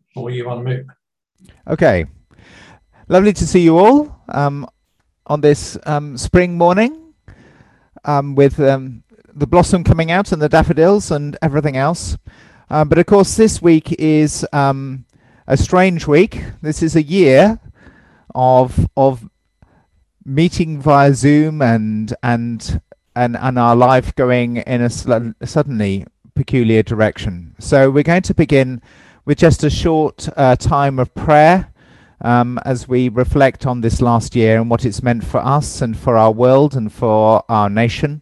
or you on mute. Okay, lovely to see you all on this spring morning with the blossom coming out and the daffodils and everything else. But of course, this week is a strange week. This is a year of meeting via Zoom and our life going in a suddenly peculiar direction. So we're going to begin with just a short time of prayer as we reflect on this last year and what it's meant for us and for our world and for our nation.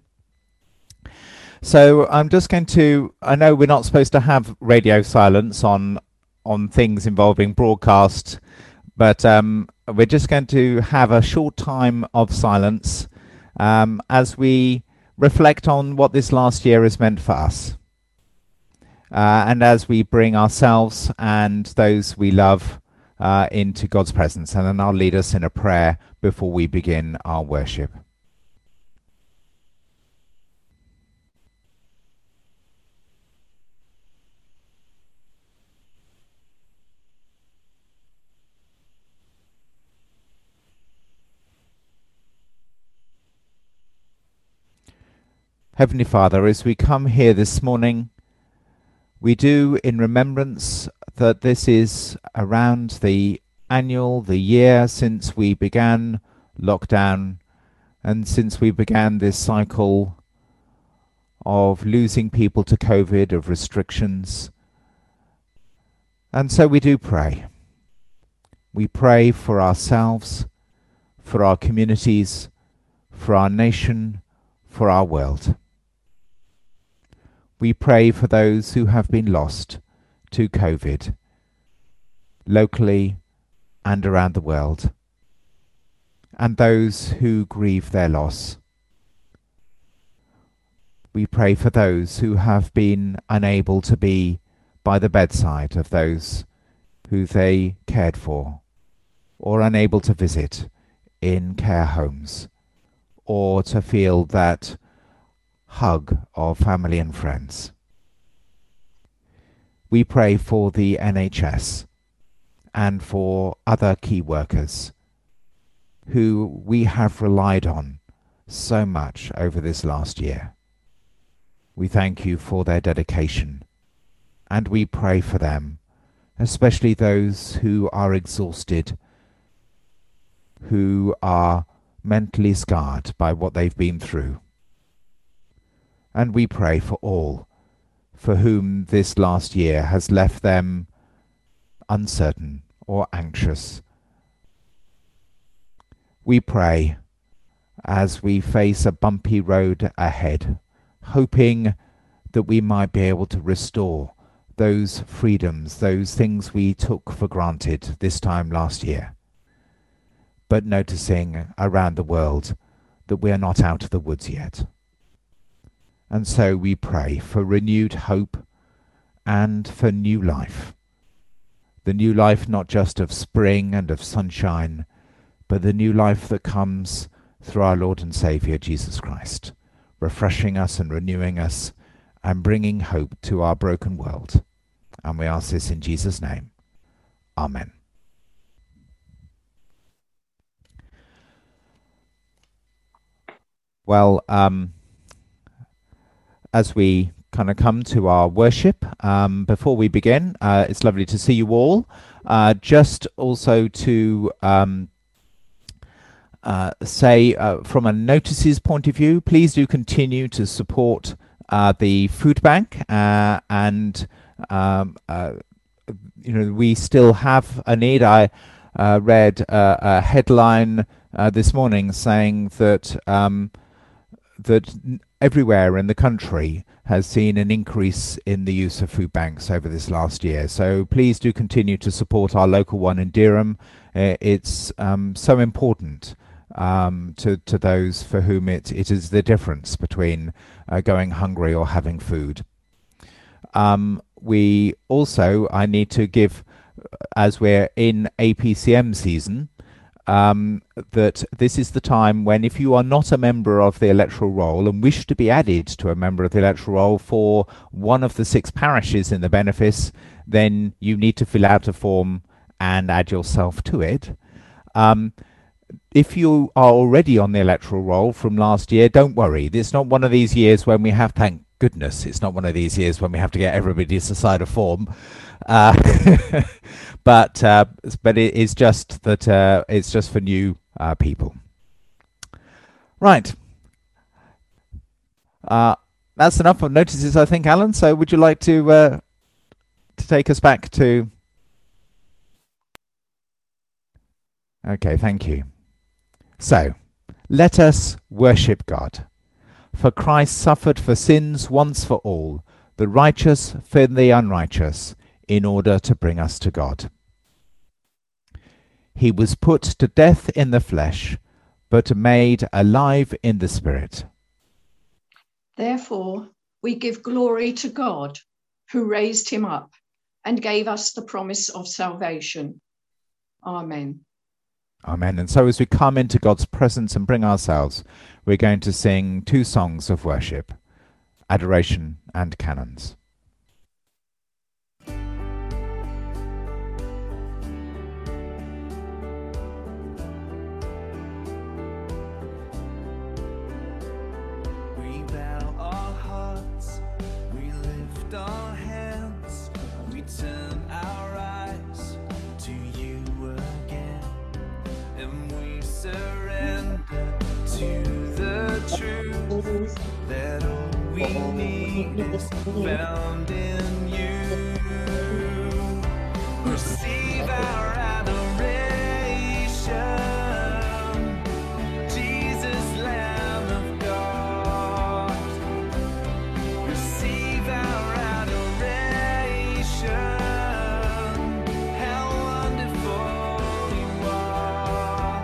So I'm just going to, I know we're not supposed to have radio silence on things involving broadcast, but we're just going to have a short time of silence as we reflect on what this last year has meant for us. And as we bring ourselves and those we love into God's presence. And then I'll lead us in a prayer before we begin our worship. Heavenly Father, as we come here this morning, we do in remembrance that this is around the year since we began lockdown and since we began this cycle of losing people to COVID, of restrictions. And so we do pray. We pray for ourselves, for our communities, for our nation, for our world. We pray for those who have been lost to COVID, locally and around the world, and those who grieve their loss. We pray for those who have been unable to be by the bedside of those who they cared for, or unable to visit in care homes, or to feel that hug of family and friends. We pray for the NHS and for other key workers who we have relied on so much over this last year. We thank you for their dedication, and we pray for them, especially those who are exhausted, who are mentally scarred by what they've been through. And we pray for all for whom this last year has left them uncertain or anxious. We pray as we face a bumpy road ahead, hoping that we might be able to restore those freedoms, those things we took for granted this time last year, but noticing around the world that we are not out of the woods yet. And so we pray for renewed hope and for new life. The new life not just of spring and of sunshine, but the new life that comes through our Lord and Saviour Jesus Christ, refreshing us and renewing us and bringing hope to our broken world. And we ask this in Jesus' name. Amen. Well, as we kind of come to our worship, before we begin, it's lovely to see you all. Just also to say, from a notices point of view, please do continue to support the food bank, and we still have a need. I read a headline this morning saying that everywhere in the country has seen an increase in the use of food banks over this last year. So please do continue to support our local one in Dereham. It's so important to those for whom it is the difference between going hungry or having food. We also, I need to give, as we're in APCM season, that this is the time when, if you are not a member of the electoral roll and wish to be added to a member of the electoral roll for one of the 6 parishes in the benefice, then you need to fill out a form and add yourself to it. If you are already on the electoral roll from last year, don't worry. It's not one of these years when we have, thank goodness, it's not one of these years when we have to get everybody to sign a form. But it is just that it's just for new people. Right. That's enough of notices, I think, Alan. So would you like to take us back to... Okay, thank you. So, let us worship God. For Christ suffered for sins once for all, the righteous for the unrighteous, in order to bring us to God. He was put to death in the flesh, but made alive in the spirit. Therefore, we give glory to God, who raised him up and gave us the promise of salvation. Amen. Amen. And so as we come into God's presence and bring ourselves, we're going to sing two songs of worship, adoration and canons. We bow our hearts, we lift our hands, we turn our eyes to you again, and we surrender to the truth that all we need is found in you. Receive our adoration, Jesus, Lamb of God. Receive our adoration, how wonderful you are.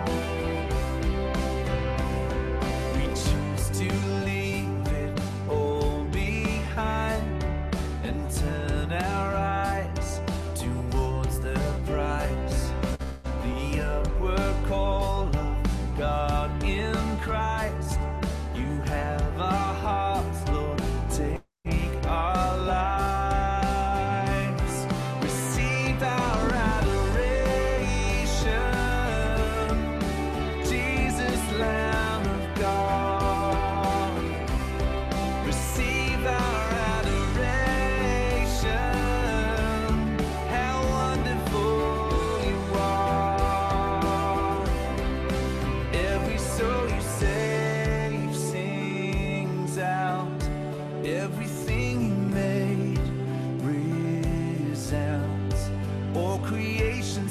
We choose to leave it all behind and turn our eyes towards the prize, the upward call of God in Christ. You have our hearts, Lord, take our lives. Receive our adoration, Jesus, Lamb of God. Receive our adoration, how wonderful you are. Every soul you save sings out, everything you made resounds, all creation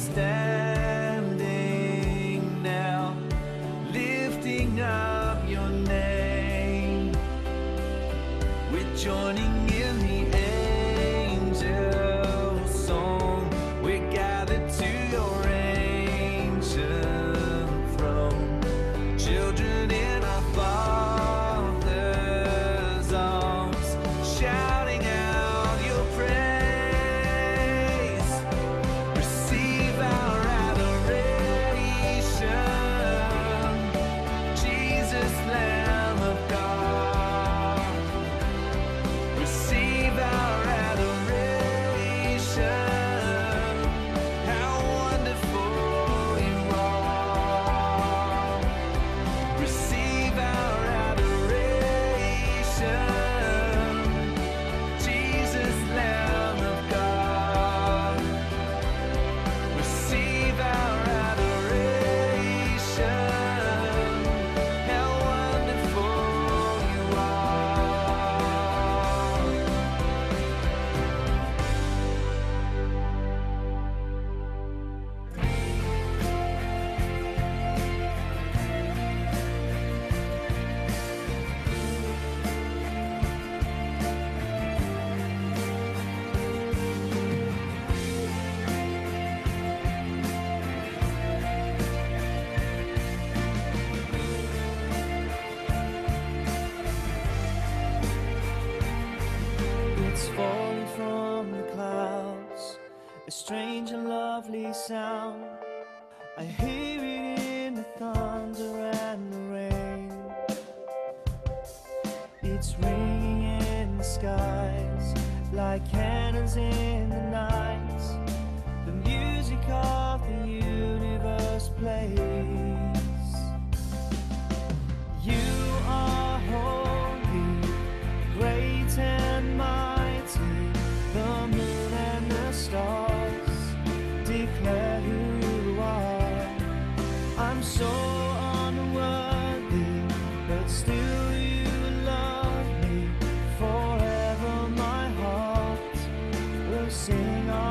standing now, lifting up your name. We're joining in the angel song. We're gathered to your ancient throne, children in our Father's arms, shouting out your praise. Receive our adoration, Jesus, Lamb of God. Receive our adoration, how wonderful you are. Receive our adoration, Jesus, Lamb of God. Receive our adoration, how wonderful you are. It's falling from the clouds, a strange and lovely sound. I hear it in the thunder and the rain. It's ringing in the skies like cannons in the night.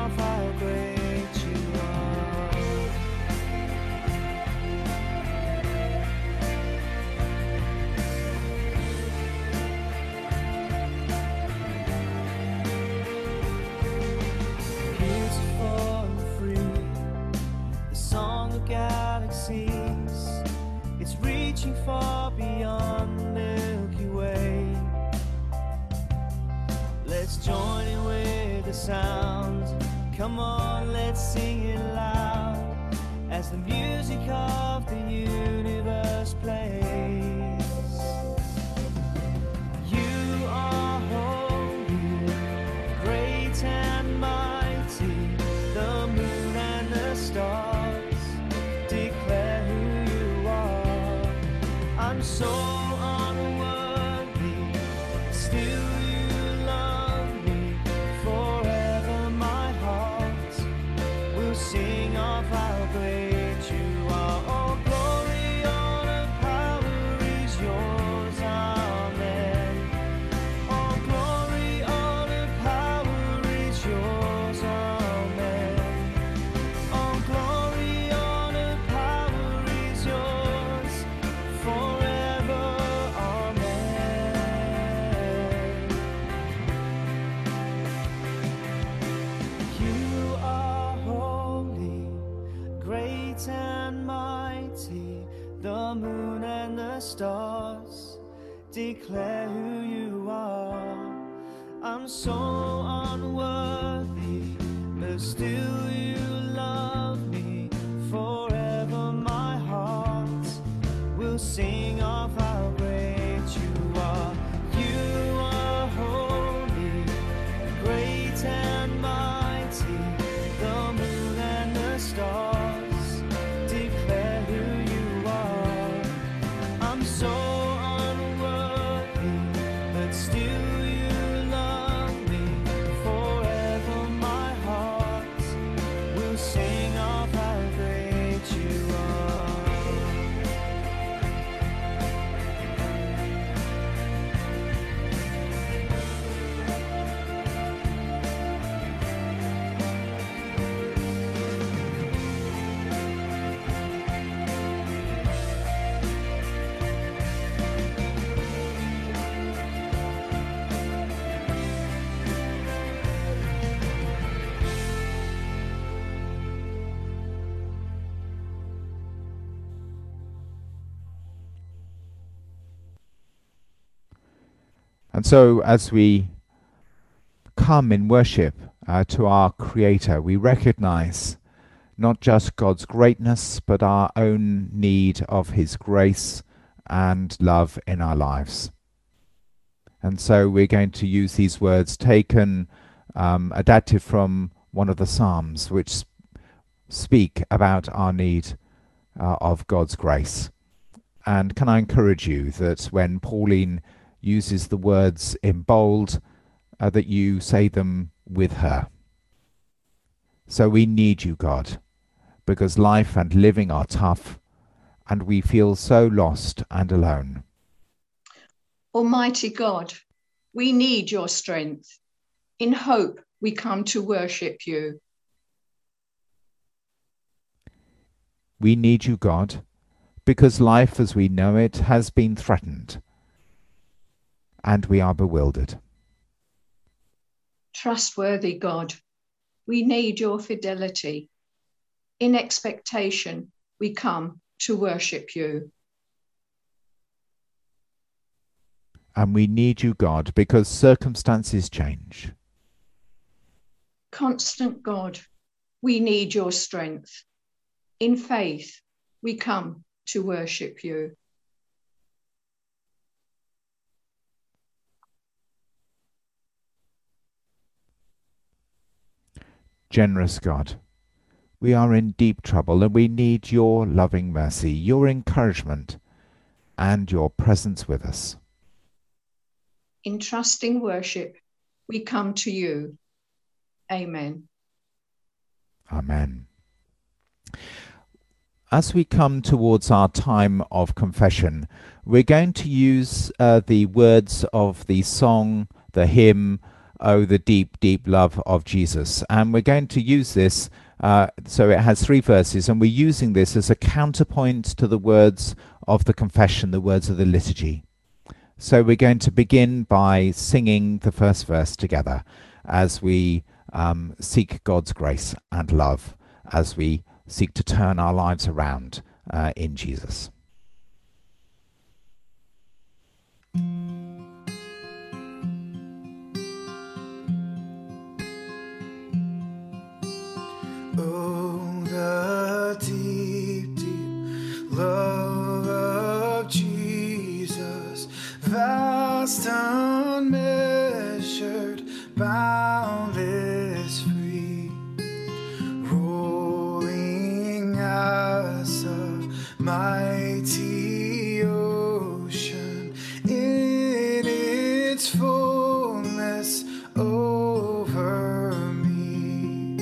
of how great you are. Beautiful and free, the song of galaxies, it's reaching far beyond the Milky Way. Let's join in with the sound. Come on, let's sing it loud as the music of the universe plays. You are holy, great and mighty. The moon and the stars declare who you are. I'm so unworthy, still you love me. Forever my heart will sing of how great you are. All glory, honor, power is yours. Amen. All glory, honor, power is yours. Amen. All glory, honor, power is yours forever. Amen. You are holy, great and mighty. The moon and the stars declare who you are. I'm so unworthy, but still you love me. Forever my heart will sing of how great you are. You are holy, great and mighty. The moon and the stars declare who you are. I'm so unworthy, but still you love me. Forever my heart will sing of how great you are. And so, as we come in worship to our Creator, we recognize not just God's greatness, but our own need of His grace and love in our lives. And so we're going to use these words taken, adapted from one of the Psalms, which speak about our need of God's grace. And can I encourage you that when Pauline uses the words in bold, that you say them with her. So we need you, God, because life and living are tough, and we feel so lost and alone. Almighty God, we need your strength. In hope, we come to worship you. We need you, God, because life as we know it has been threatened, and we are bewildered. Trustworthy God, we need your fidelity. In expectation, we come to worship you. And we need you, God, because circumstances change. Constant God, we need your strength. In faith, we come to worship you. Generous God, we are in deep trouble and we need your loving mercy, your encouragement, and your presence with us. In trusting worship, we come to you. Amen. Amen. As we come towards our time of confession, we're going to use the words of the song, the hymn, Oh, the deep, deep love of Jesus. And we're going to use this, so it has 3 verses, and we're using this as a counterpoint to the words of the confession, the words of the liturgy. So we're going to begin by singing the first verse together as we seek God's grace and love, as we seek to turn our lives around in Jesus. Oh, the deep, deep love of Jesus, vast, unmeasured, boundless, free, rolling as a mighty ocean in its fullness over me.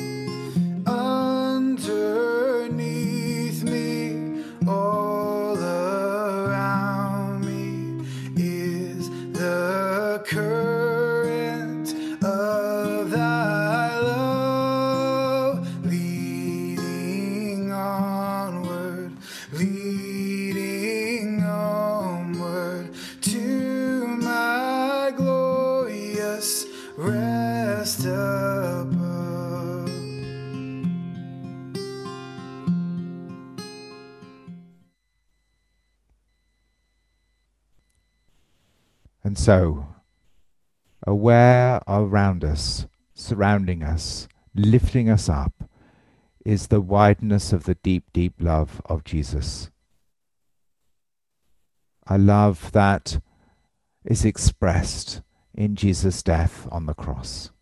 Underneath me, all around me, is the current of thy love, leading onward to my glorious rest above. And so, aware around us, surrounding us, lifting us up, is the wideness of the deep, deep love of Jesus. A love that is expressed in Jesus' death on the cross,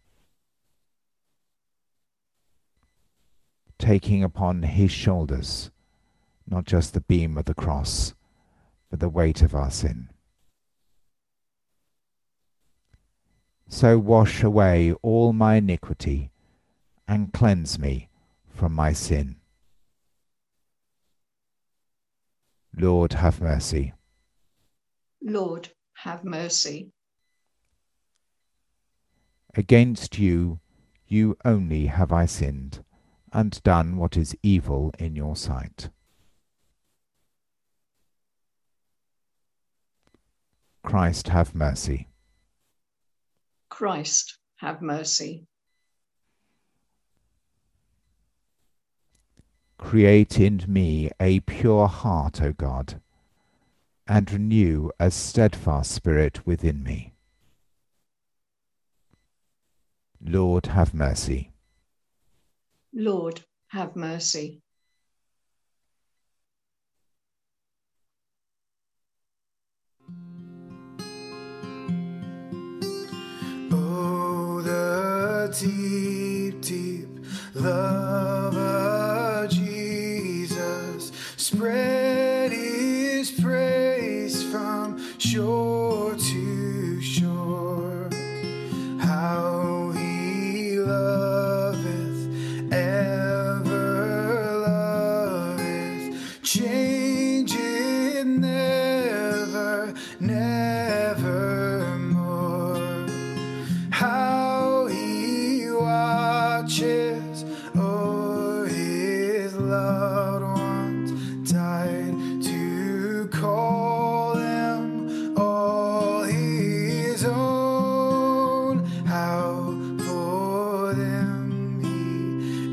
taking upon his shoulders not just the beam of the cross, but the weight of our sin. So wash away all my iniquity and cleanse me from my sin. Lord, have mercy. Lord, have mercy. Against you, you only have I sinned, and done what is evil in your sight. Christ, have mercy. Christ, have mercy. Create in me a pure heart, O God, and renew a steadfast spirit within me. Lord, have mercy. Lord, have mercy. Oh, the deep, deep love of Jesus, spread his praise from shore to shore. How he loveth, ever loveth, changeth never, nevermore. How he watches o'er his loved ones, died to call them all his own. How for them he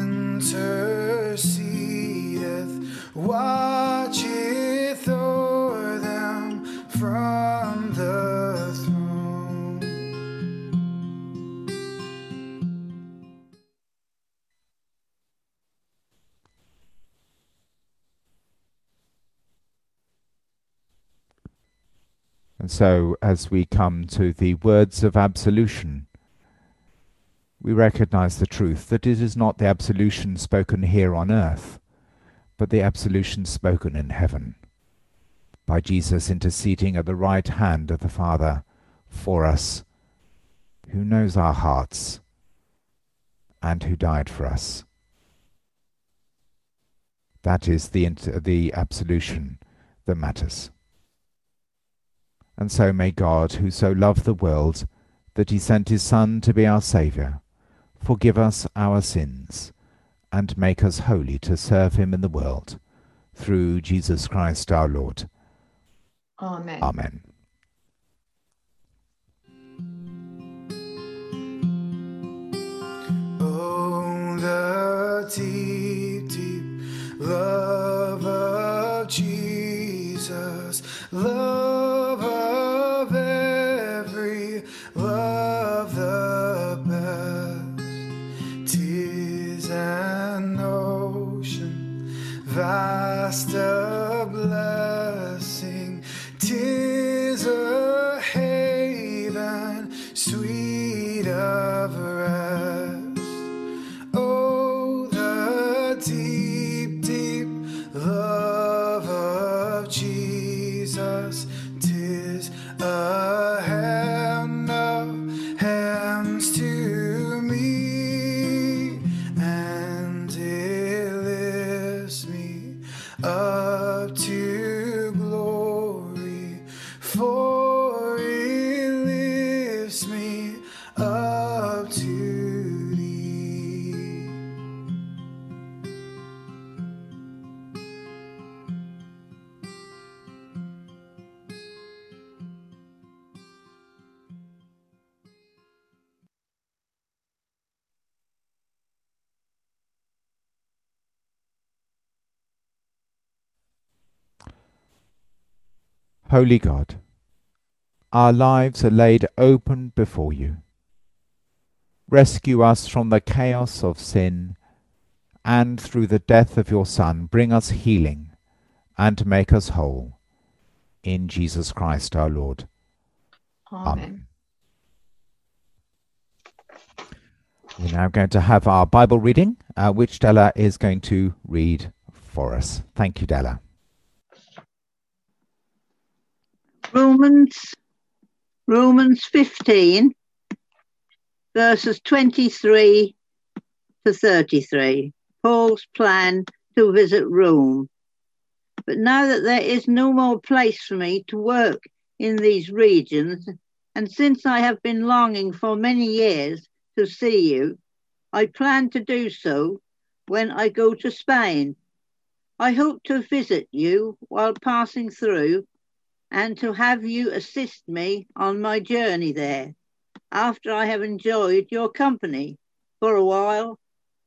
intercedeth, watcheth o'er them from the throne. And so, as we come to the words of absolution, we recognize the truth that it is not the absolution spoken here on earth, but the absolution spoken in heaven, by Jesus interceding at the right hand of the Father for us, who knows our hearts and who died for us. That is the absolution that matters. And so may God, who so loved the world that he sent his Son to be our Saviour, forgive us our sins, and make us holy to serve him in the world, through Jesus Christ our Lord. Amen. Amen. Oh, the deep, deep love of Jesus, love of every love the best. 'Tis an ocean vast of blessing, 'tis a haven sweet of rest. Oh, the deep, deep love of Jesus, 'tis a hand of hands to me, and it lifts me up to glory, for it lifts me up to thee. Holy God, our lives are laid open before you. Rescue us from the chaos of sin, and through the death of your Son, bring us healing and make us whole. In Jesus Christ our Lord. Amen. We're now going to have our Bible reading, which Della is going to read for us. Thank you, Della. Romans 15, verses 23 to 33. Paul's plan to visit Rome. But now that there is no more place for me to work in these regions, and since I have been longing for many years to see you, I plan to do so when I go to Spain. I hope to visit you while passing through, and to have you assist me on my journey there, after I have enjoyed your company for a while.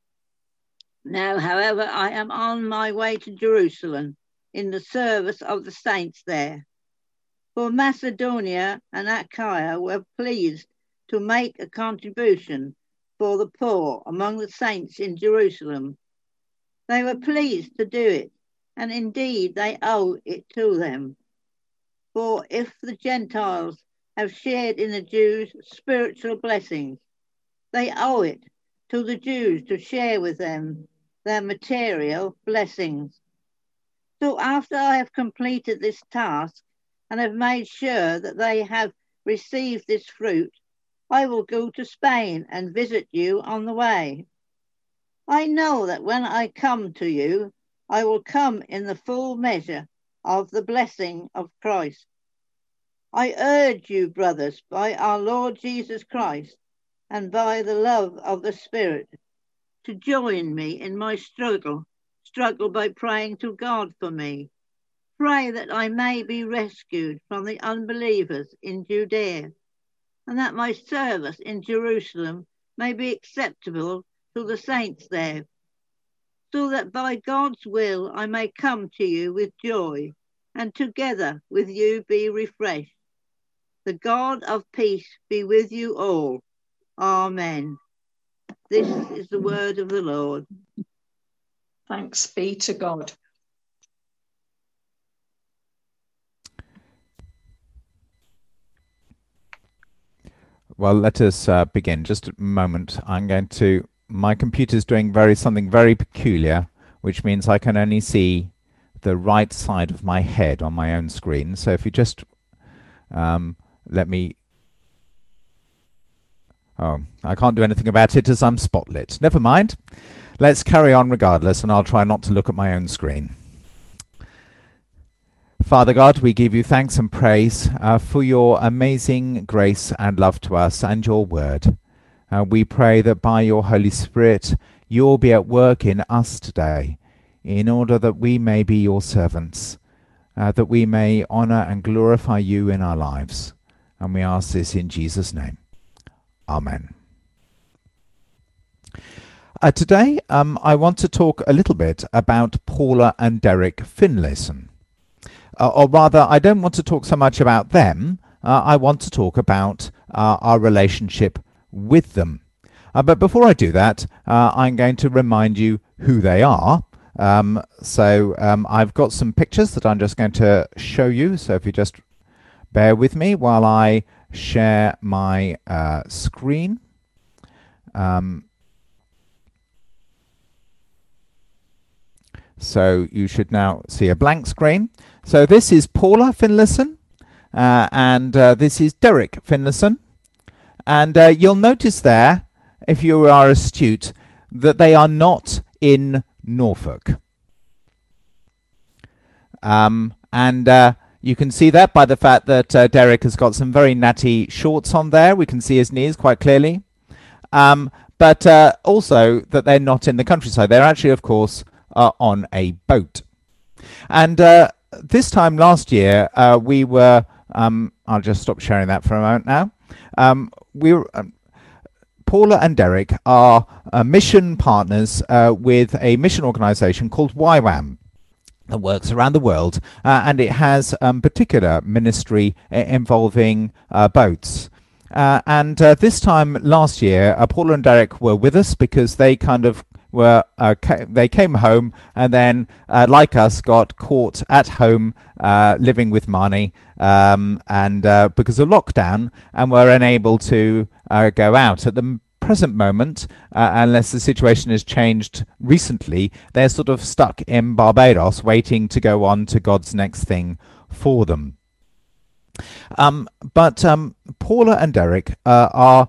Now, however, I am on my way to Jerusalem in the service of the saints there. For Macedonia and Achaia were pleased to make a contribution for the poor among the saints in Jerusalem. They were pleased to do it, and indeed they owe it to them. For if the Gentiles have shared in the Jews' spiritual blessings, they owe it to the Jews to share with them their material blessings. So after I have completed this task and have made sure that they have received this fruit, I will go to Spain and visit you on the way. I know that when I come to you, I will come in the full measure of the blessing of Christ. I urge you, brothers, by our Lord Jesus Christ and by the love of the Spirit, to join me in my struggle by praying to God for me. Pray that I may be rescued from the unbelievers in Judea, and that my service in Jerusalem may be acceptable to the saints there, so that by God's will I may come to you with joy, and together with you be refreshed. The God of peace be with you all. Amen. This is the word of the Lord. Thanks be to God. Well, let us begin. Just a moment. My computer's doing something very peculiar, which means I can only see the right side of my head on my own screen. So if you just let me... Oh, I can't do anything about it as I'm spotlit. Never mind. Let's carry on regardless, and I'll try not to look at my own screen. Father God, we give you thanks and praise for your amazing grace and love to us and your word. We pray that by your Holy Spirit, you'll be at work in us today, in order that we may be your servants, that we may honor and glorify you in our lives. And we ask this in Jesus' name. Amen. Today, I want to talk a little bit about Paula and Derek Finlayson. Or rather, I don't want to talk so much about them. I want to talk about our relationship with them. But before I do that, I'm going to remind you who they are. I've got some pictures that I'm just going to show you. So if you just bear with me while I share my screen. So you should now see a blank screen. So this is Paula Finlayson, and this is Derek Finlayson. And you'll notice there, if you are astute, that they are not in Norfolk. You can see that by the fact that Derek has got some very natty shorts on there. We can see his knees quite clearly. But also that they're not in the countryside. They're actually, of course, on a boat. And this time last year, we were... I'll just stop sharing that for a moment now. Paula and Derek are mission partners with a mission organisation called YWAM that works around the world, and it has particular ministry involving boats. This time last year, Paula and Derek were with us because they kind of they came home and then, like us, got caught at home living with Marnie because of lockdown, and were unable to go out. At the present moment, unless the situation has changed recently, they're sort of stuck in Barbados waiting to go on to God's next thing for them. But Paula and Derek are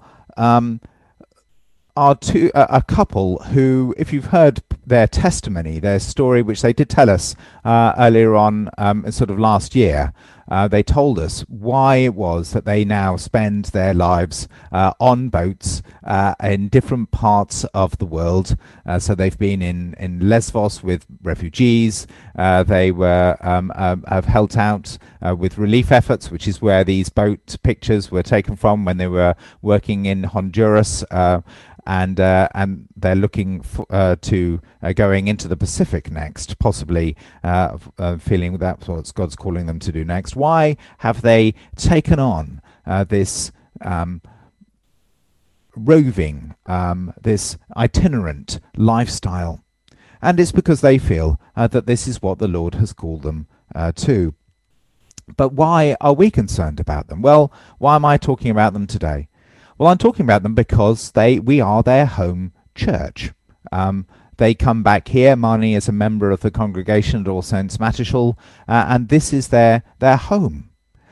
a couple who, if you've heard their testimony, their story, which they did tell us earlier on, sort of last year, they told us why it was that they now spend their lives on boats in different parts of the world. So they've been in Lesvos with refugees. They were have helped out with relief efforts, which is where these boat pictures were taken from when they were working in Honduras. And they're looking to going into the Pacific next, possibly feeling that's what God's calling them to do next. Why have they taken on this roving, this itinerant lifestyle? And it's because they feel that this is what the Lord has called them to. But why are we concerned about them? Well, why am I talking about them today? Well, I'm talking about them because we are their home church. They come back here. Marnie is a member of the congregation at All Saints Matishall, and this is their home.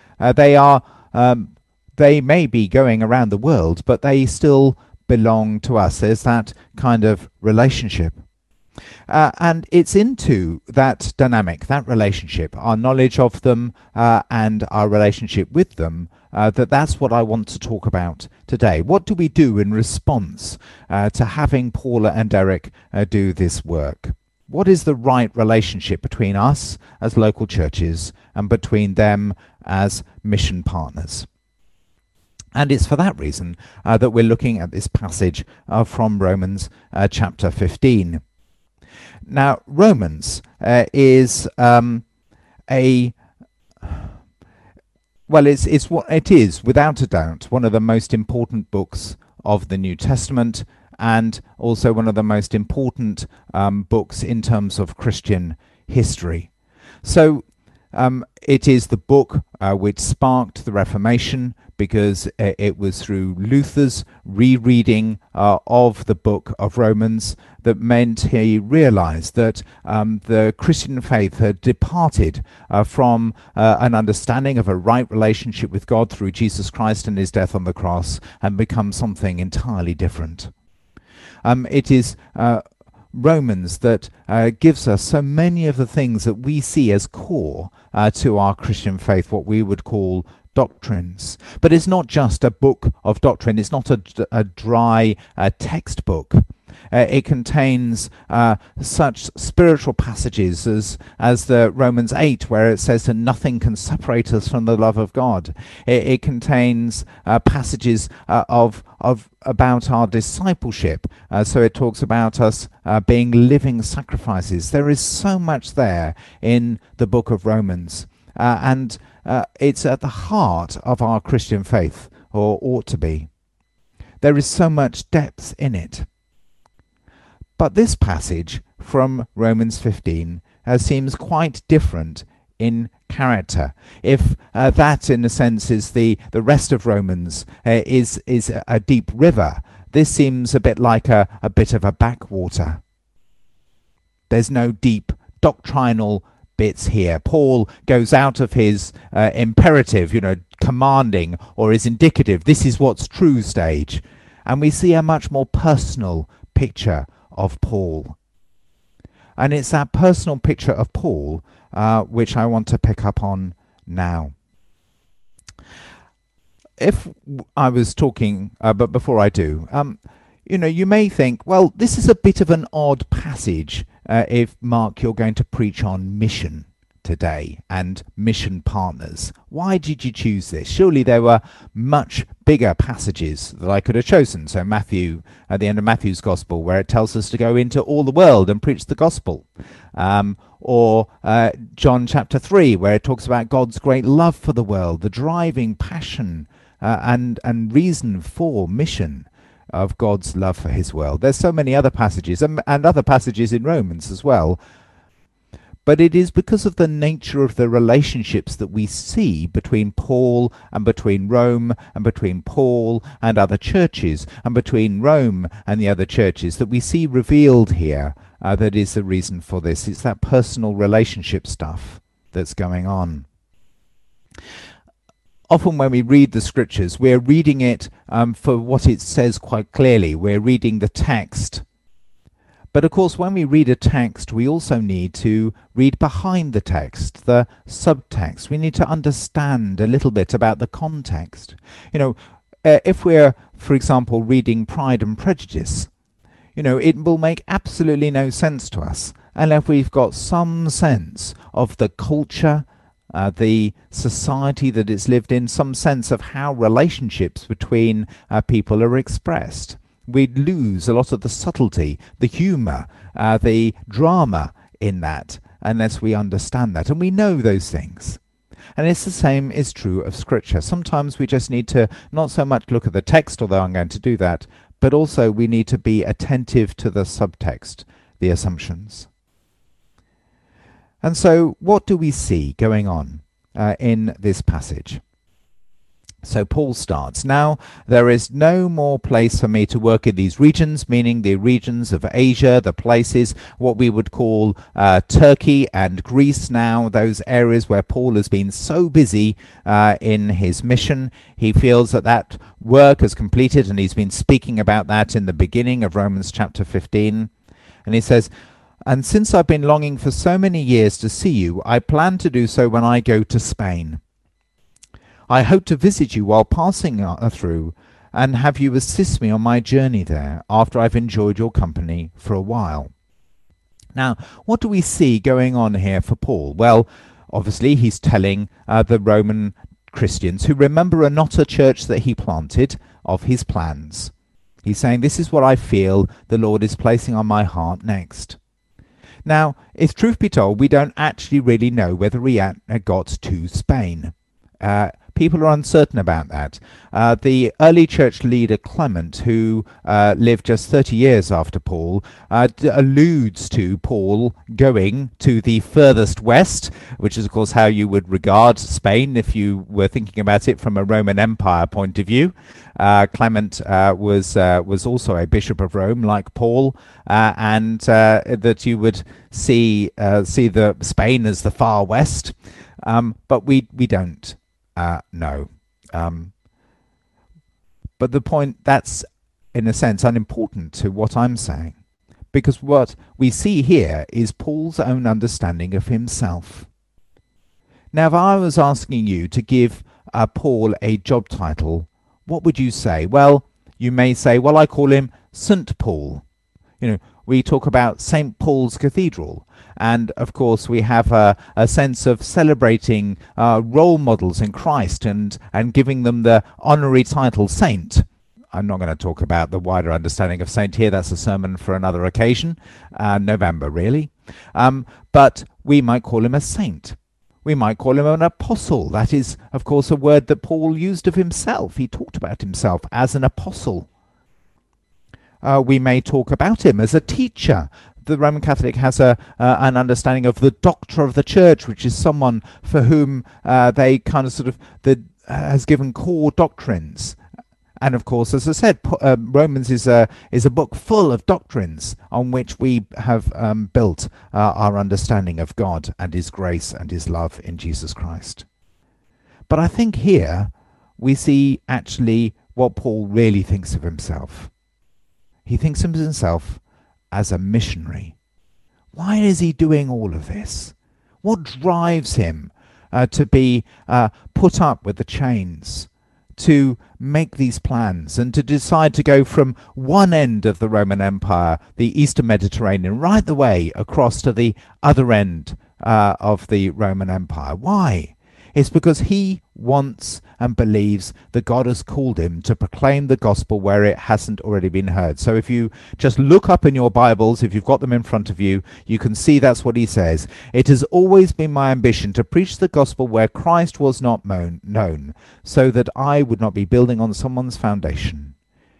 They may be going around the world, but they still belong to us. There's that kind of relationship. And it's into that dynamic, that relationship, our knowledge of them and our relationship with them, that's what I want to talk about today. What do we do in response to having Paula and Derek do this work? What is the right relationship between us as local churches and between them as mission partners? And it's for that reason that we're looking at this passage from Romans chapter 15. Now, Romans is it is without a doubt one of the most important books of the New Testament, and also one of the most important books in terms of Christian history. So it is the book which sparked the Reformation, because it was through Luther's rereading of the book of Romans that meant he realized that the Christian faith had departed from an understanding of a right relationship with God through Jesus Christ and his death on the cross, and become something entirely different. It is Romans that gives us so many of the things that we see as core to our Christian faith, what we would call doctrines. But it's not just a book of doctrine. It's not a dry textbook. It contains such spiritual passages as the Romans 8, where it says that nothing can separate us from the love of God. It contains passages about our discipleship. So it talks about us being living sacrifices. There is so much there in the book of Romans. And it's at the heart of our Christian faith, or ought to be. There is so much depth in it. But this passage from Romans 15 seems quite different in character. If that, in a sense, is the rest of Romans is a deep river, this seems a bit like a bit of a backwater. There's no deep doctrinal bits here. Paul goes out of his imperative, commanding, or his indicative, this is what's true stage, and we see a much more personal picture of Paul. And it's that personal picture of Paul which I want to pick up on now. If I was talking, but before I do, you may think, well, this is a bit of an odd passage if, Mark, you're going to preach on mission today and mission partners. Why did you choose this? Surely there were much bigger passages that I could have chosen. So Matthew, at the end of Matthew's gospel, where it tells us to go into all the world and preach the gospel. Or John chapter 3, where it talks about God's great love for the world, the driving passion and reason for mission of God's love for his world. There's so many other passages and other passages in Romans as well. But it is because of the nature of the relationships that we see between Paul and between Rome and between Paul and other churches and between Rome and the other churches that we see revealed here that is the reason for this. It's that personal relationship stuff that's going on. Often when we read the scriptures, we're reading it for what it says quite clearly. We're reading the text. But of course, when we read a text, we also need to read behind the text, the subtext. We need to understand a little bit about the context. If we're, for example, reading Pride and Prejudice, it will make absolutely no sense to us unless we've got some sense of the culture, the society that it's lived in, some sense of how relationships between people are expressed. We'd lose a lot of the subtlety, the humour, the drama in that, unless we understand that. And we know those things. And it's the same is true of Scripture. Sometimes we just need to not so much look at the text, although I'm going to do that, but also we need to be attentive to the subtext, the assumptions. And so what do we see going on in this passage? So Paul starts, now there is no more place for me to work in these regions, meaning the regions of Asia, the places, what we would call Turkey and Greece now, those areas where Paul has been so busy in his mission. He feels that work is completed, and he's been speaking about that in the beginning of Romans chapter 15. And he says, and since I've been longing for so many years to see you, I plan to do so when I go to Spain. I hope to visit you while passing through and have you assist me on my journey there after I've enjoyed your company for a while. Now, what do we see going on here for Paul? Well, obviously he's telling the Roman Christians who, remember, are not a church that he planted, of his plans. He's saying, this is what I feel the Lord is placing on my heart next. Now, if truth be told, we don't actually really know whether he got to Spain. People are uncertain about that. The early church leader Clement, who lived just 30 years after Paul, alludes to Paul going to the furthest west, which is, of course, how you would regard Spain if you were thinking about it from a Roman Empire point of view. Clement was also a bishop of Rome, like Paul, and that you would see the Spain as the far west, but we don't. No. But the point, that's in a sense unimportant to what I'm saying. because what we see here is Paul's own understanding of himself. Now, if I was asking you to give Paul a job title, what would you say? Well, you may say, well, I call him St. Paul. We talk about St. Paul's Cathedral. And, of course, we have a sense of celebrating role models in Christ and giving them the honorary title saint. I'm not going to talk about the wider understanding of saint here. That's a sermon for another occasion, November, really. But we might call him a saint. We might call him an apostle. That is, of course, a word that Paul used of himself. He talked about himself as an apostle. We may talk about him as a teacher. The Roman Catholic has an understanding of the doctor of the church, which is someone for whom they kind of has given core doctrines. And of course, as I said, Romans is a book full of doctrines on which we have built our understanding of God and his grace and his love in Jesus Christ. But I think here we see actually what Paul really thinks of himself. He thinks of himself as a missionary. Why is he doing all of this? What drives him to be put up with the chains, to make these plans and to decide to go from one end of the Roman Empire, the Eastern Mediterranean, right the way across to the other end of the Roman Empire? Why? It's because he wants and believes that God has called him to proclaim the gospel where it hasn't already been heard. So if you just look up in your Bibles, if you've got them in front of you, you can see that's what he says. It has always been my ambition to preach the gospel where Christ was not known, so that I would not be building on someone's foundation.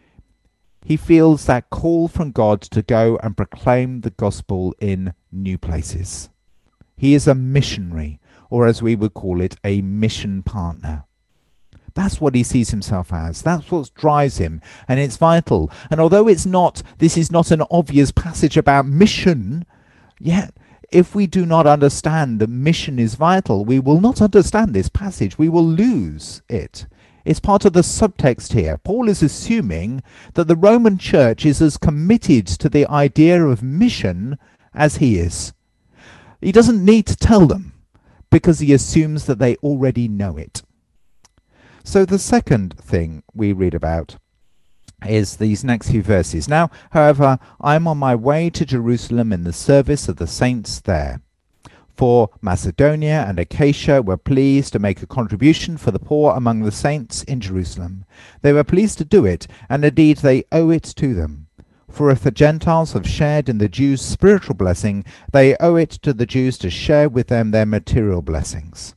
He feels that call from God to go and proclaim the gospel in new places. He is a missionary, or as we would call it, a mission partner. That's what he sees himself as. That's what drives him, and it's vital. And although this is not an obvious passage about mission, yet if we do not understand that mission is vital, we will not understand this passage. We will lose it. It's part of the subtext here. Paul is assuming that the Roman church is as committed to the idea of mission as he is. He doesn't need to tell them, because he assumes that they already know it. So the second thing we read about is these next few verses. Now, however, I am on my way to Jerusalem in the service of the saints there. For Macedonia and Achaia were pleased to make a contribution for the poor among the saints in Jerusalem. They were pleased to do it, and indeed they owe it to them. For if the Gentiles have shared in the Jews' spiritual blessing, they owe it to the Jews to share with them their material blessings.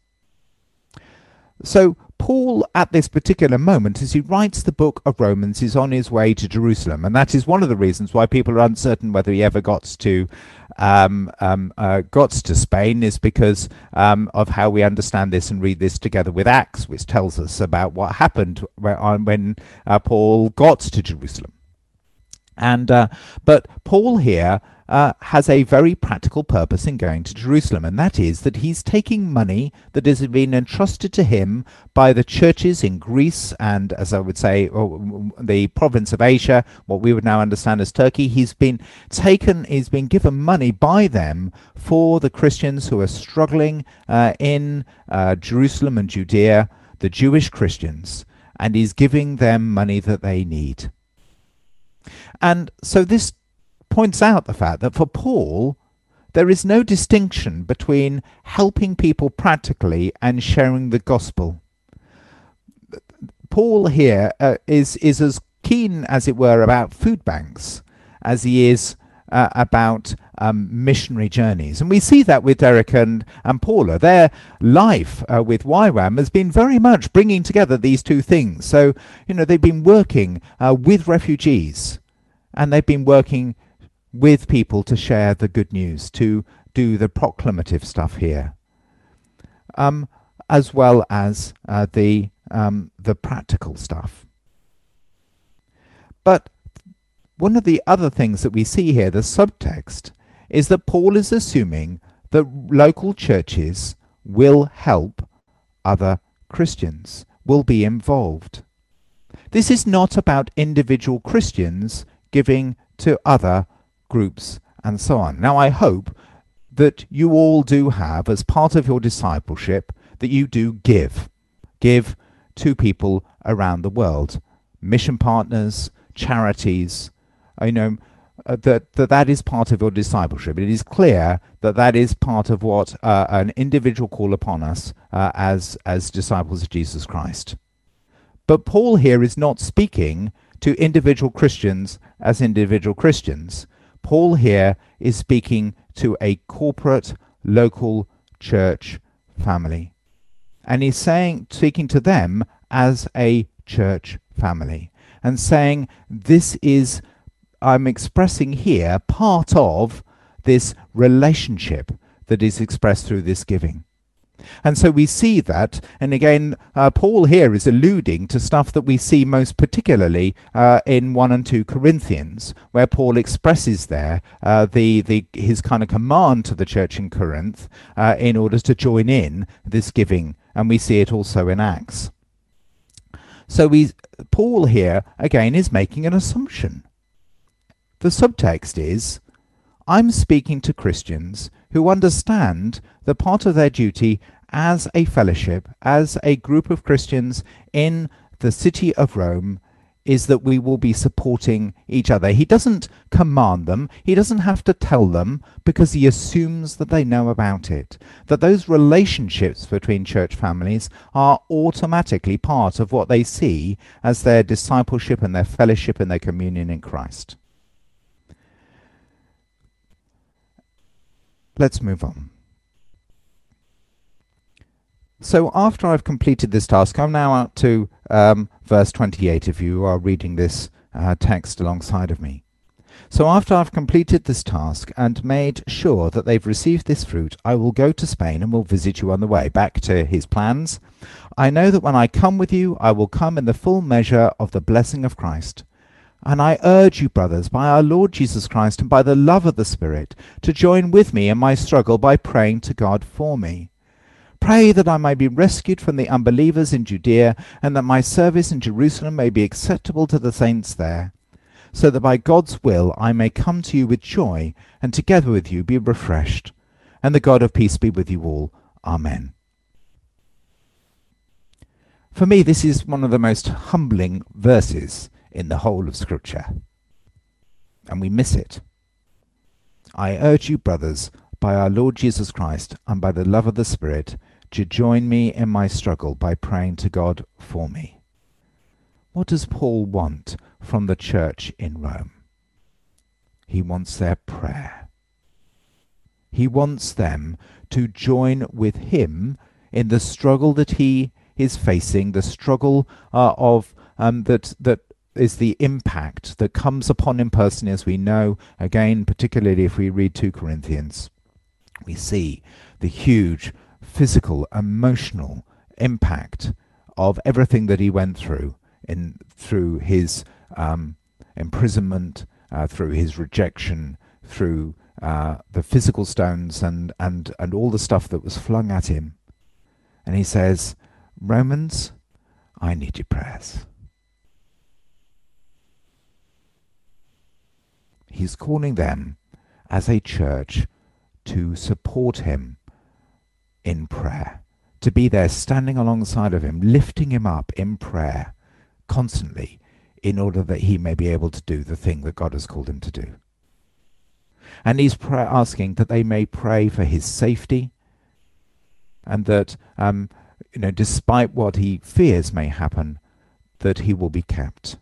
So Paul, at this particular moment, as he writes the book of Romans, is on his way to Jerusalem, and that is one of the reasons why people are uncertain whether he ever got to Spain, is because of how we understand this and read this together with Acts, which tells us about what happened when Paul got to Jerusalem. And but Paul here has a very practical purpose in going to Jerusalem, and that is that he's taking money that has been entrusted to him by the churches in Greece and, as I would say, the province of Asia, what we would now understand as Turkey. He's been given money by them for the Christians who are struggling in Jerusalem and Judea, the Jewish Christians, and he's giving them money that they need. And so this points out the fact that for Paul, there is no distinction between helping people practically and sharing the gospel. Paul here is as keen, as it were, about food banks as he is about missionary journeys. And we see that with Derek and Paula. Their life with YWAM has been very much bringing together these two things. So, they've been working with refugees, and they've been working with people to share the good news, to do the proclamative stuff here, as well as the practical stuff. But one of the other things that we see here, the subtext, is that Paul is assuming that local churches will help other Christians, will be involved. This is not about individual Christians giving to other groups, and so on. Now, I hope that you all do have, as part of your discipleship, that you do give to people around the world, mission partners, charities. That is part of your discipleship. It is clear that that is part of what an individual call upon us as disciples of Jesus Christ. But Paul here is not speaking to individual Christians as individual Christians. Paul here is speaking to a corporate, local church family. And he's speaking to them as a church family and saying, I'm expressing here part of this relationship that is expressed through this giving. And so we see that, and again, Paul here is alluding to stuff that we see most particularly in 1 and 2 Corinthians, where Paul expresses there his kind of command to the church in Corinth in order to join in this giving, and we see it also in Acts. So Paul here, again, is making an assumption. The subtext is, I'm speaking to Christians who understand that part of their duty as a fellowship, as a group of Christians in the city of Rome, is that we will be supporting each other. He doesn't command them. He doesn't have to tell them, because he assumes that they know about it. That those relationships between church families are automatically part of what they see as their discipleship and their fellowship and their communion in Christ. Let's move on. So after I've completed this task, I'm now up to verse 28, if you are reading this text alongside of me. So after I've completed this task and made sure that they've received this fruit, I will go to Spain and will visit you on the way. Back to his plans. I know that when I come with you, I will come in the full measure of the blessing of Christ. And I urge you, brothers, by our Lord Jesus Christ and by the love of the Spirit, to join with me in my struggle by praying to God for me. Pray that I may be rescued from the unbelievers in Judea, and that my service in Jerusalem may be acceptable to the saints there, so that by God's will I may come to you with joy, and together with you be refreshed. And the God of peace be with you all. Amen. For me, this is one of the most humbling verses in the whole of Scripture, and we miss it. I urge you, brothers, by our Lord Jesus Christ and by the love of the Spirit, to join me in my struggle by praying to God for me. What does Paul want from the church in Rome? He wants their prayer. He wants them to join with him in the struggle that he is facing, the struggle that is the impact that comes upon him personally, as we know, again, particularly if we read 2 Corinthians. We see the huge physical, emotional impact of everything that he went through through his imprisonment, through his rejection, through the physical stones and all the stuff that was flung at him. And he says, Romans, I need your prayers. He's calling them as a church to support him in prayer, to be there standing alongside of him, lifting him up in prayer constantly, in order that he may be able to do the thing that God has called him to do. And he's asking that they may pray for his safety, and that despite what he fears may happen, that he will be kept.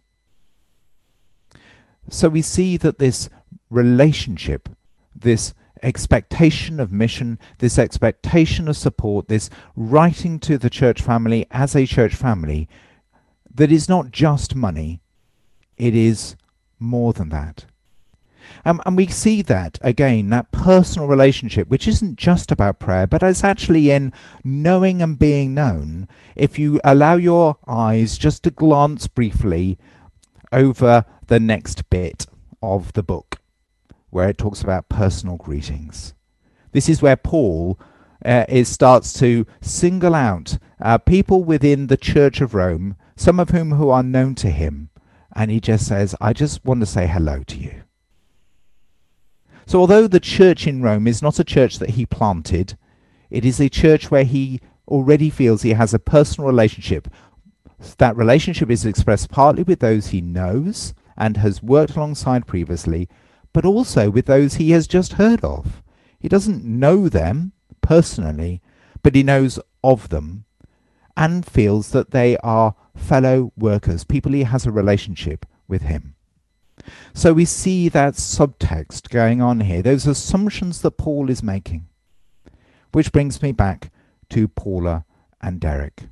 So we see that this relationship, this expectation of mission, this expectation of support, this writing to the church family as a church family, that is not just money, it is more than that. And we see that, again, that personal relationship, which isn't just about prayer, but it's actually in knowing and being known. If you allow your eyes just to glance briefly over the next bit of the book, where it talks about personal greetings. This is where Paul starts to single out people within the Church of Rome, some of whom who are known to him, and he just says, I just want to say hello to you. So although the church in Rome is not a church that he planted, it is a church where he already feels he has a personal relationship. That relationship is expressed partly with those he knows and has worked alongside previously, but also with those he has just heard of. He doesn't know them personally, but he knows of them and feels that they are fellow workers, people he has a relationship with him. So we see that subtext going on here, those assumptions that Paul is making. Which brings me back to Paula and Derek.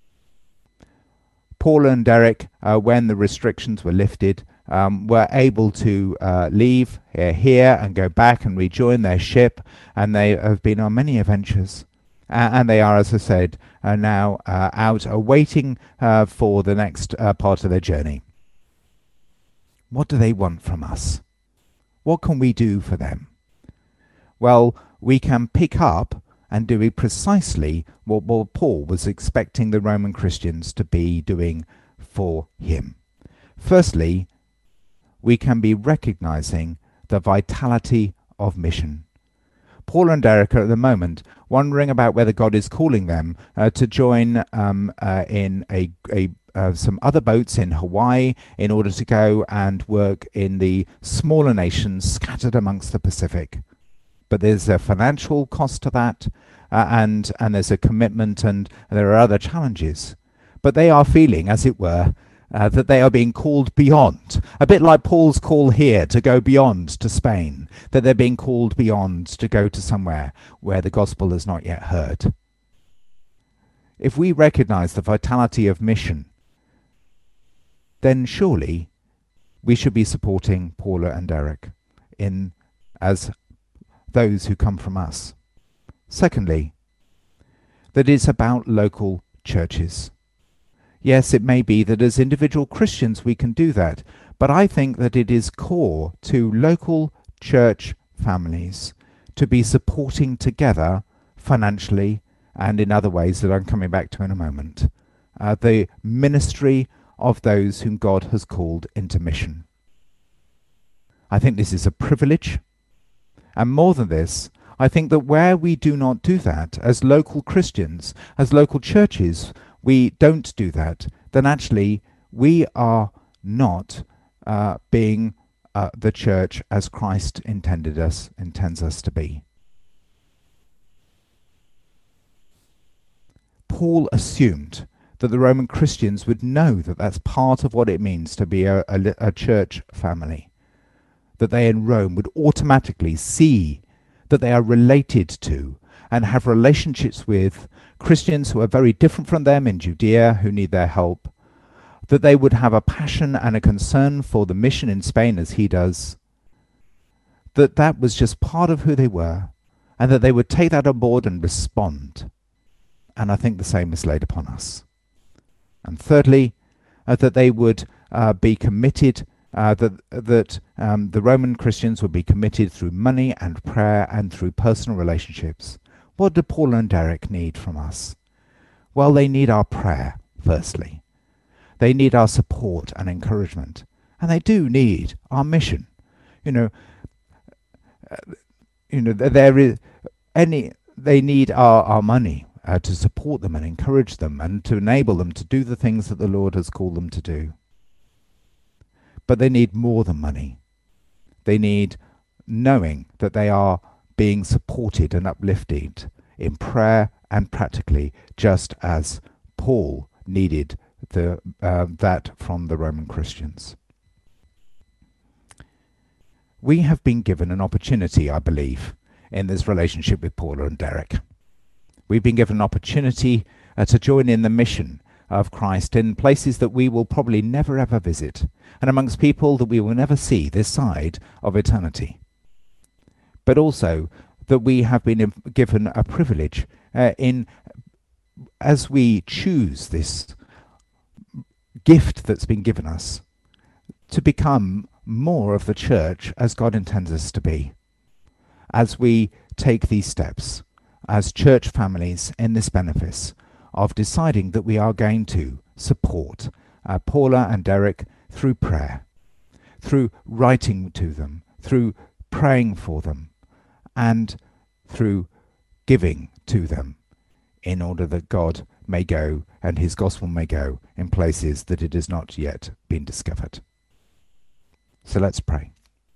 Paula and Derek, when the restrictions were lifted, were able to leave here and go back and rejoin their ship, and they have been on many adventures. And they are, as I said, now out awaiting for the next part of their journey. What do they want from us? What can we do for them? Well, we can pick up and do precisely what Paul was expecting the Roman Christians to be doing for him. Firstly, we can be recognizing the vitality of mission. Paul and Derek are at the moment wondering about whether God is calling them to join in some other boats in Hawaii in order to go and work in the smaller nations scattered amongst the Pacific. But there's a financial cost to that, and there's a commitment, and there are other challenges. But they are feeling, as it were, that they are being called beyond, a bit like Paul's call here to go beyond to Spain, that they're being called beyond to go to somewhere where the gospel is not yet heard. If we recognize the vitality of mission, then surely we should be supporting Paula and Derek as those who come from us. Secondly, that it's about local churches. Yes, it may be that as individual Christians we can do that, but I think that it is core to local church families to be supporting together financially and in other ways that I'm coming back to in a moment, the ministry of those whom God has called into mission. I think this is a privilege, and more than this, I think that where we do not do that as local Christians, as local churches, we don't do that, then actually we are not being the church as Christ intends us to be. Paul assumed that the Roman Christians would know that that's part of what it means to be a church family, that they in Rome would automatically see that they are related to and have relationships with Christians who are very different from them in Judea who need their help, that they would have a passion and a concern for the mission in Spain as he does, that was just part of who they were, and that they would take that on board and respond. And I think the same is laid upon us. And thirdly, that they would be committed, that the Roman Christians would be committed through money and prayer and through personal relationships. What do Paul and Derek need from us? Well, they need our prayer, firstly. They need our support and encouragement. And they do need our mission. They need our money to support them and encourage them and to enable them to do the things that the Lord has called them to do. But they need more than money. They need knowing that they are being supported and uplifted in prayer and practically, just as Paul needed that from the Roman Christians. We have been given an opportunity, I believe, in this relationship with Paula and Derek. We've been given an opportunity to join in the mission of Christ in places that we will probably never ever visit, and amongst people that we will never see this side of eternity. But also that we have been given a privilege as we choose this gift that's been given us, to become more of the church as God intends us to be, as we take these steps as church families in this benefice of deciding that we are going to support Paula and Derek through prayer, through writing to them, through praying for them, and through giving to them, in order that God may go and his gospel may go in places that it has not yet been discovered. So let's pray.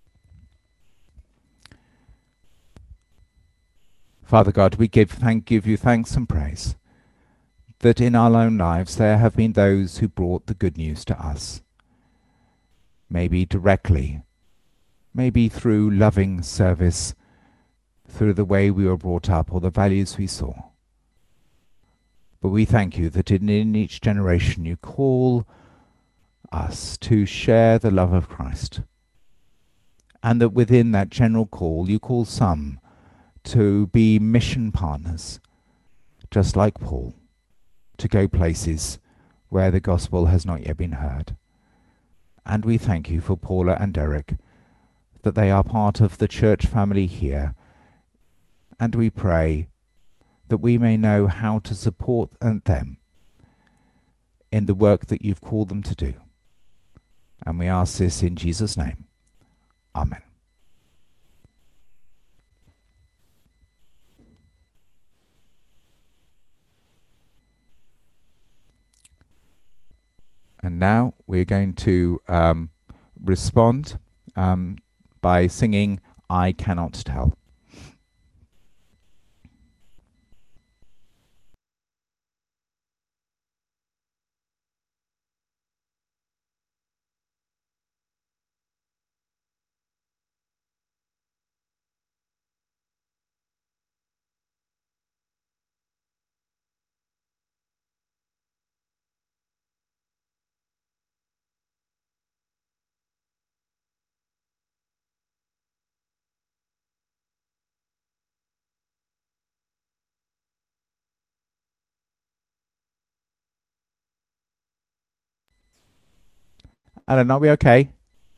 Father God, we give you thanks and praise that in our own lives there have been those who brought the good news to us, maybe directly, maybe through loving service, through the way we were brought up or the values we saw. But we thank you that in each generation you call us to share the love of Christ, and that within that general call you call some to be mission partners, just like Paul, to go places where the gospel has not yet been heard. And we thank you for Paula and Derek, that they are part of the church family here, and we pray that we may know how to support them in the work that you've called them to do. And we ask this in Jesus' name. Amen. And now we're going to respond by singing I Cannot Tell. Alan, are we okay?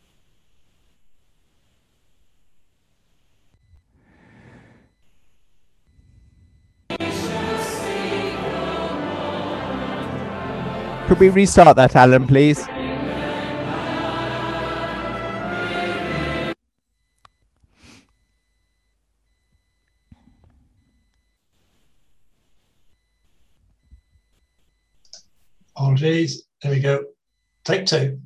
Could we restart that, Alan, please? Apologies. There we go. Take two.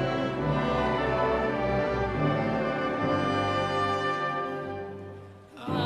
I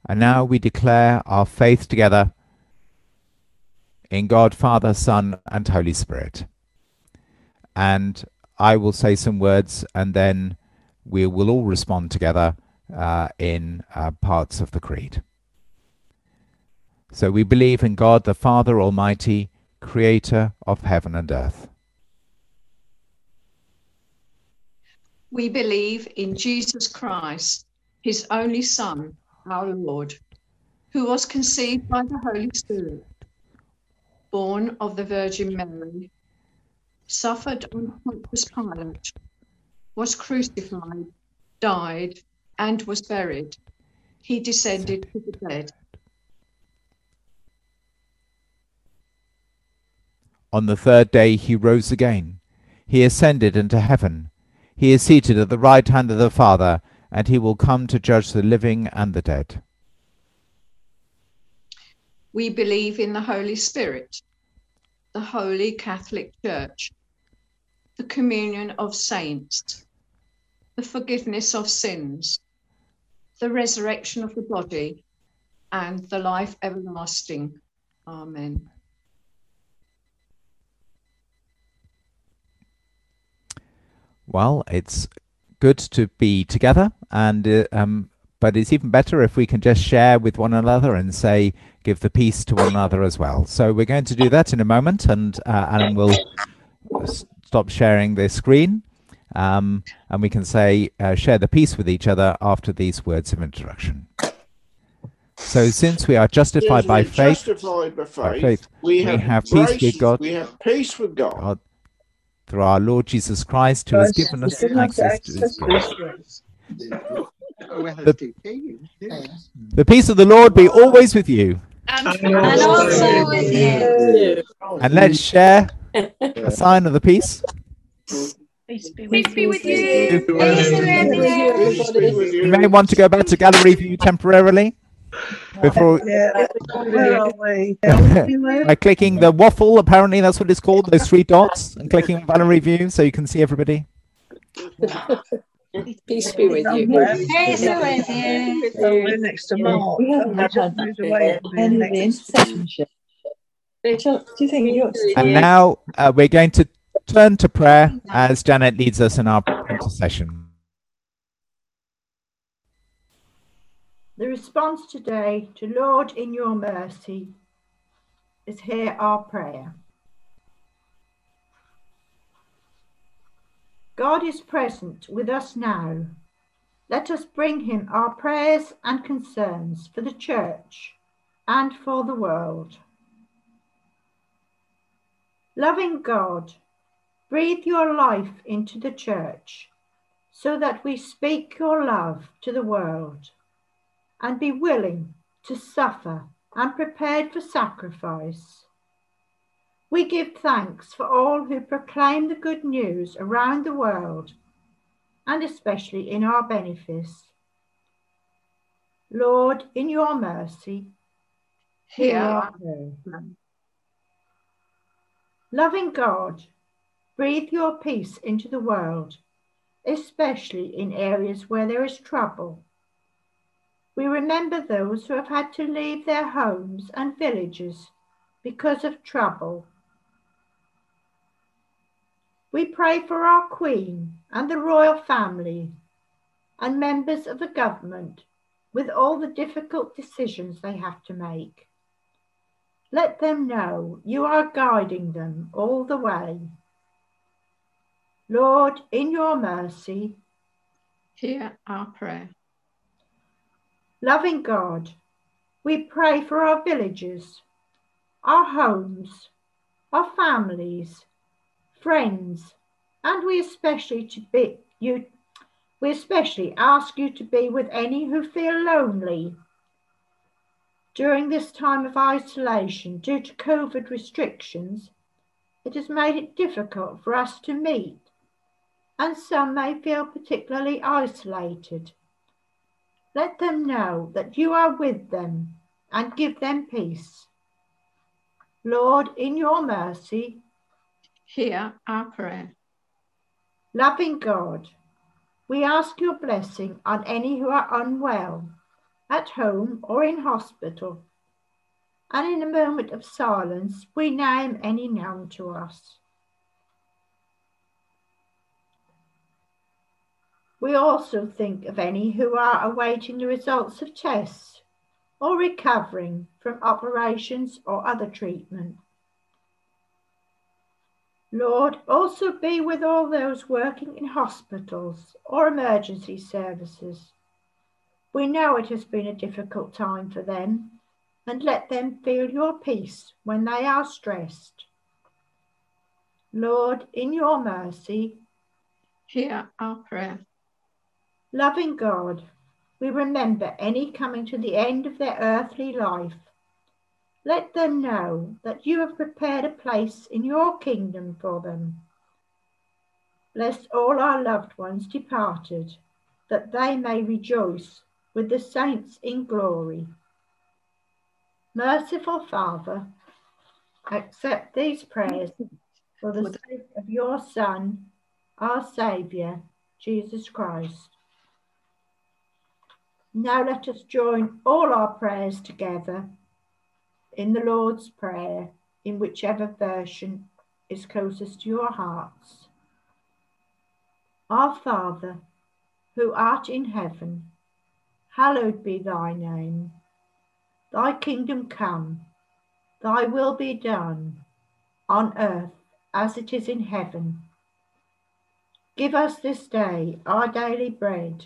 And now we declare our faith together in God, Father, Son, and Holy Spirit. And I will say some words, and then we will all respond together in parts of the Creed. So we believe in God, the Father Almighty, creator of heaven and earth. We believe in Jesus Christ, his only Son, our Lord, who was conceived by the Holy Spirit, born of the Virgin Mary, suffered under Pontius Pilate, was crucified, died, and was buried. He descended to the dead. On the third day he rose again. He ascended into heaven. He is seated at the right hand of the Father, and he will come to judge the living and the dead. We believe in the Holy Spirit, the Holy Catholic Church, the communion of saints, the forgiveness of sins, the resurrection of the body, and the life everlasting. Amen. Well, it's good to be together, and but it's even better if we can just share with one another and say, give the peace to one another as well. So we're going to do that in a moment, and Alan will stop sharing the screen, and we can say, share the peace with each other after these words of introduction. So since we are justified by faith, we have peace with God. We have peace with God. Through our Lord Jesus Christ, who has given us access to his grace. The peace of the Lord be always with you. And also with you. And let's share a sign of the peace. Peace be with you. You may want to go back to gallery view temporarily. Before by clicking the waffle, apparently that's what it's called, those 3 dots, and clicking on gallery view so you can see everybody. Peace be with you. Peace be with you. We're next to Mark. We haven't had any of the intercessionship. Do you think you're... And now we're going to turn to prayer as Janet leads us in our intercession. The response today to Lord, in your mercy, is hear our prayer. God is present with us now. Let us bring him our prayers and concerns for the church and for the world. Loving God, breathe your life into the church so that we speak your love to the world and be willing to suffer and prepared for sacrifice. We give thanks for all who proclaim the good news around the world, and especially in our benefice. Lord, in your mercy, hear our prayer. Loving God, breathe your peace into the world, especially in areas where there is trouble. We remember those who have had to leave their homes and villages because of trouble. We pray for our Queen and the royal family and members of the government with all the difficult decisions they have to make. Let them know you are guiding them all the way. Lord, in your mercy, hear our prayer. Loving God, we pray for our villages, our homes, our families, friends, and we especially ask you to be with any who feel lonely. During this time of isolation due to COVID restrictions, it has made it difficult for us to meet, and some may feel particularly isolated. Let them know that you are with them and give them peace. Lord, in your mercy, hear our prayer. Loving God, we ask your blessing on any who are unwell at home or in hospital, and in a moment of silence we name any known to us. We also think of any who are awaiting the results of tests or recovering from operations or other treatment. Lord, also be with all those working in hospitals or emergency services. We know it has been a difficult time for them, and let them feel your peace when they are stressed. Lord, in your mercy, Hear our prayer. loving God, we remember any coming to the end of their earthly life. Let them know that you have prepared a place in your kingdom for them. Bless all our loved ones departed, that they may rejoice with the saints in glory. Merciful Father, accept these prayers for the sake of your Son, our Saviour, Jesus Christ. Now let us join all our prayers together in the Lord's Prayer, in whichever version is closest to your hearts. Our Father, who art in heaven, hallowed be thy name. Thy kingdom come, thy will be done, on earth as it is in heaven. Give us this day our daily bread,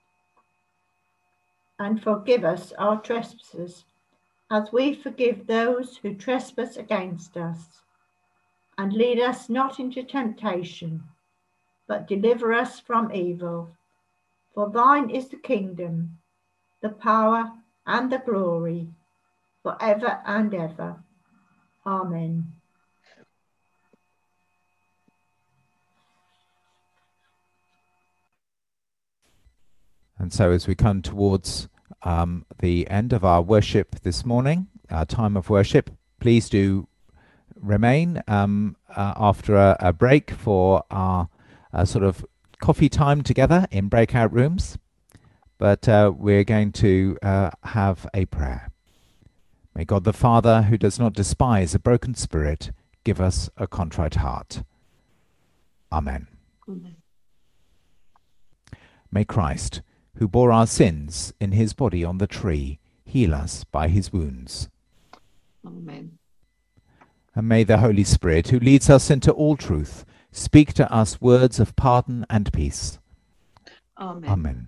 and forgive us our trespasses, as we forgive those who trespass against us. And lead us not into temptation, but deliver us from evil. For thine is the kingdom, the power, and the glory, forever and ever. Amen. And so as we come towards the end of our worship this morning, our time of worship, please do remain after a break for our sort of coffee time together in breakout rooms. But we're going to have a prayer. May God the Father, who does not despise a broken spirit, give us a contrite heart. Amen. Amen. May Christ, who bore our sins in his body on the tree, heal us by his wounds. Amen. And may the Holy Spirit, who leads us into all truth, speak to us words of pardon and peace. Amen. Amen.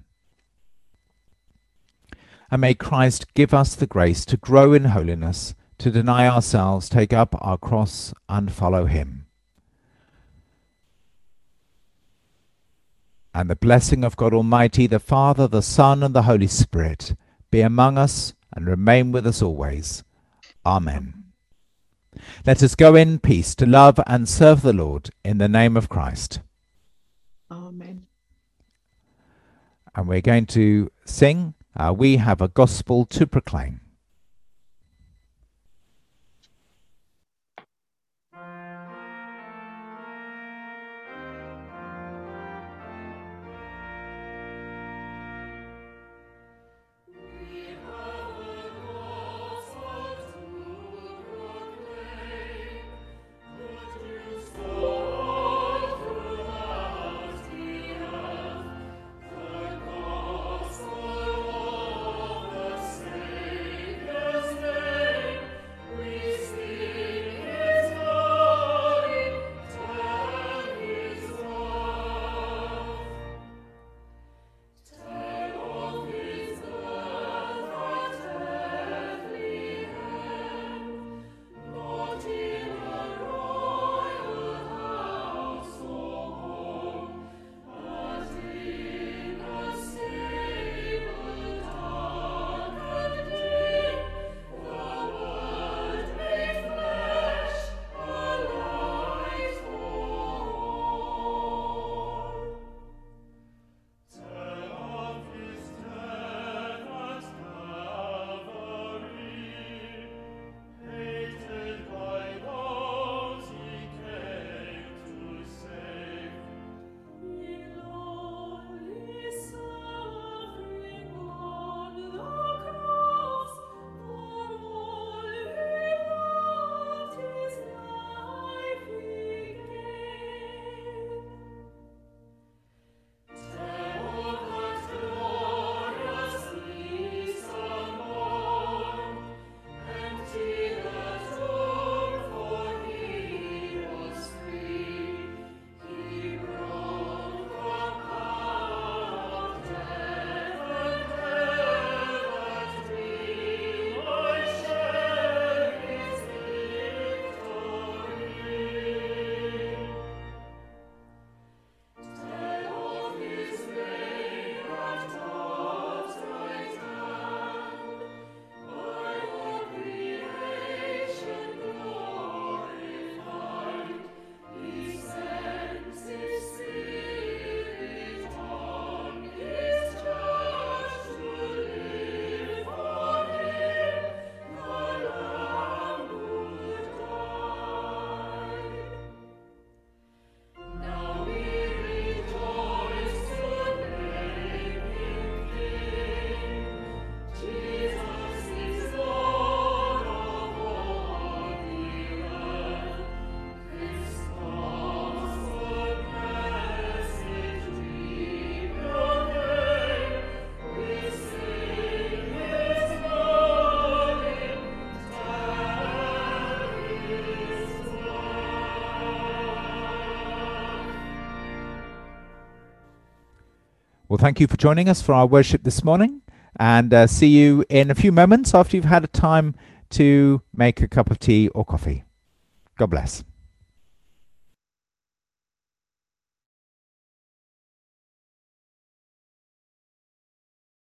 And may Christ give us the grace to grow in holiness, to deny ourselves, take up our cross, and follow him. And the blessing of God Almighty, the Father, the Son, and the Holy Spirit be among us and remain with us always. Amen. Let us go in peace to love and serve the Lord in the name of Christ. Amen. And we're going to sing, We Have a Gospel to Proclaim. Gospel of the Savior. Well, thank you for joining us for our worship this morning, and see you in a few moments after you've had a time to make a cup of tea or coffee. God bless.